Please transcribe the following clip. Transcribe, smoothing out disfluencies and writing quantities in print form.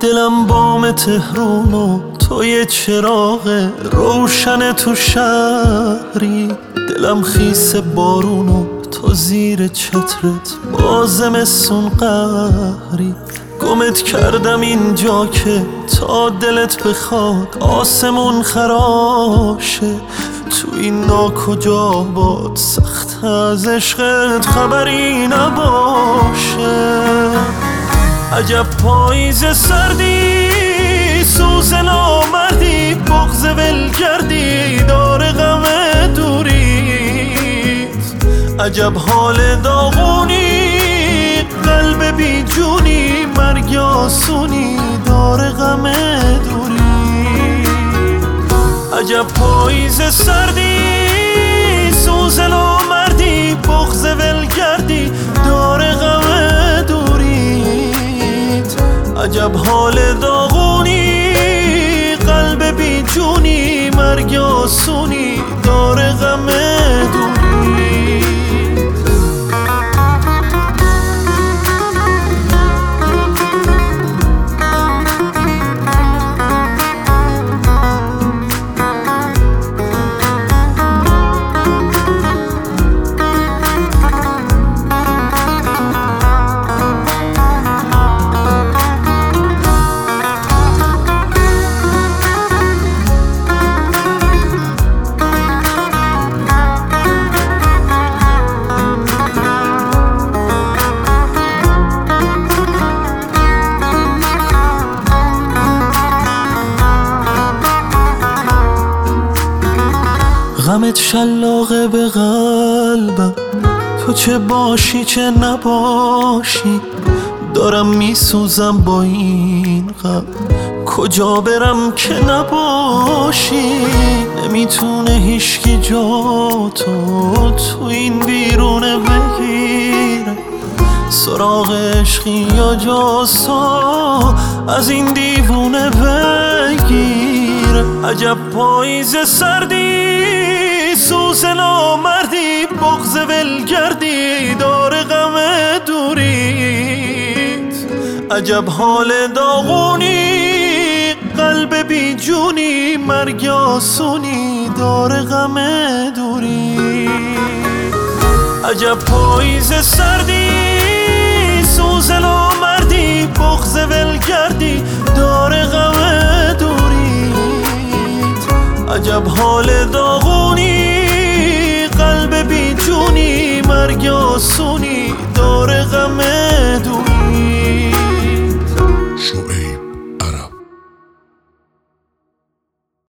دلم بام تهرون و تو یه چراغ روشن تو شهری، دلم خیس بارون و تو زیر چترت با زمستون قهری. گمت کردم اینجا که تا دلت بخواد آسمون خراشه، تو این ناکجا باد سخت از عشقت خبری نباشه. عجب پاییز سردی، سوز نامردی، بغض ولگردی، دار غم دوریت. عجب حال داغونی، قلب بی جونی، مرگ آسونی، دار غم دوری. عجب پاییز سردی، سوز نامردی، بغض ولگردی، دار غم دوریت. عجب حال داغونی، قلب بی جونی، مرگ آسونی، دار غم دوری. غمت شلاقه به قلبم، تو چه باشی چه نباشی، دارم میسوزم با این غم، کجا برم که نباشی. نمیتونه هیچکی جا تو این بیرونه بگیره، سراغ عشقی یا جاسا از این دیوونه بگیره. عجب پاییز سردی، سوز نامردی، بغض ولگردی، دار غم دوریت. عجب حال داغونی، قلب بی جونی، مرگ آسونی، دار غم دوری. عجب پاییز سردی، سوز نامردی، بغض ولگردی، دار غم دوریت. عجب حال داغونی، قلب بی جونی، مرگ آسونی.